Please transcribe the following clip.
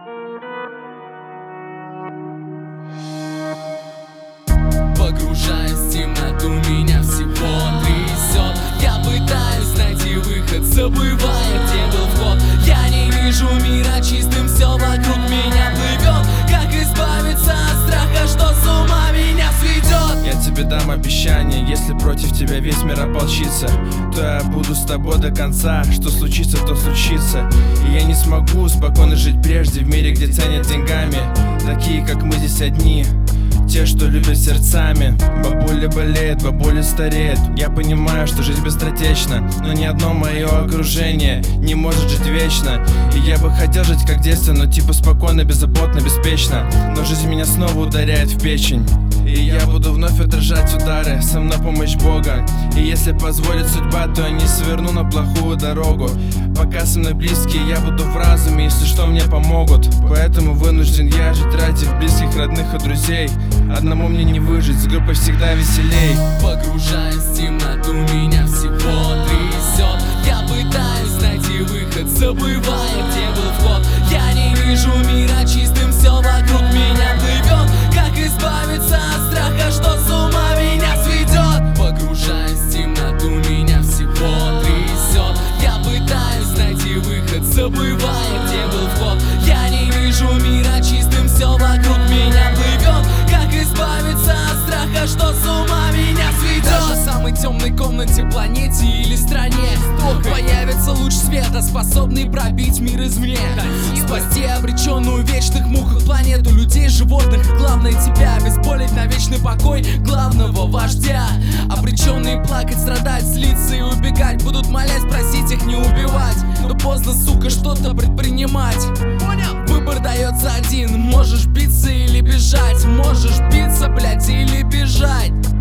Погружаясь в темноту, меня всего трясет. Я пытаюсь найти выход, забывая, где был вход. Я не вижу мира чистым, все вокруг меня плывет. Как избавиться от страха, что с ума меня сведет? Я тебе дам обещание, если против тебя весь мир ополчится, то я буду с тобой до конца. Что случится, то случится. И я не смогу спокойно жить прежде в мире, где ценят деньгами. Такие, как мы, здесь одни, те, что любят сердцами. Бабуля болеет, бабуля стареет. Я понимаю, что жизнь быстротечна, но ни одно мое окружение не может жить вечно. И я бы хотел жить как в детстве, но типа спокойно, беззаботно, беспечно. Но жизнь меня снова ударяет в печень, и я буду вновь отражать удары. Со мной помощь Бога, и если позволит судьба, то я не сверну на плохую дорогу. Пока со мной близкие, я буду в разуме, если что, мне помогут. Поэтому вынужден я жить ради близких, родных и друзей. Одному мне не выжить, с группой всегда веселей. Погружаясь в темноту, меня всего трясет. Я пытаюсь найти выход, забывая, где был вход. Я не вижу мира чистым, все вокруг меня плывет. Как избавиться от страха, что с ума меня сведет? Погружаясь в темноту, меня всего трясет. Я пытаюсь найти выход, забывая, где был вход. Я не вижу мира чистым, все вокруг меня плывет. Как избавиться от страха, что с ума меня сведет? Даже в самой темной комнате, планете или стране появится луч света, способный пробить мир извне. Спасти обреченную в вечных муках планету, людей, животных и главное тебя. Обезболить на вечный покой главного вождя. Обреченные плакать, страдать, злиться и убегать будут, молясь, просить их не убивать. Но поздно, сука, что-то предпринимать. Выбор дается один, можешь биться или бежать. Можешь биться, блять, или бежать.